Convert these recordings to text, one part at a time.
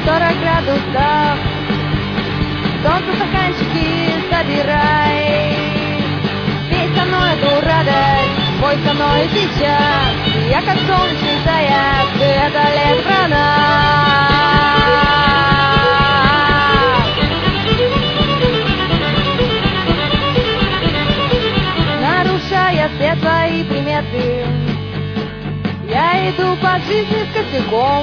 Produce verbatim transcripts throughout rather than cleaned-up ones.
сорок градусов. Солнце стаканчики собирай. Пей со мной эту радость, пой со мной сейчас. Я как солнечный заяц, это лето про нас. Нарушая все твои приметы, я иду по жизни с косяком.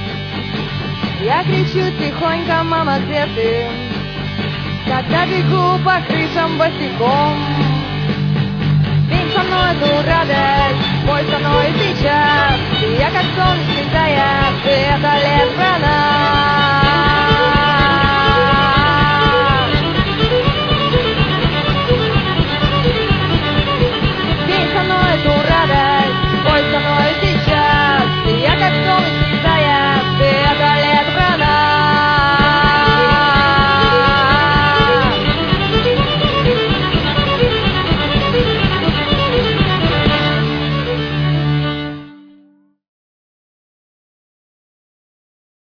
Я кричу тихонько: мама, где ты? Когда бегу по крышам босиком. Пей со мной эту радость, пой со мной сейчас.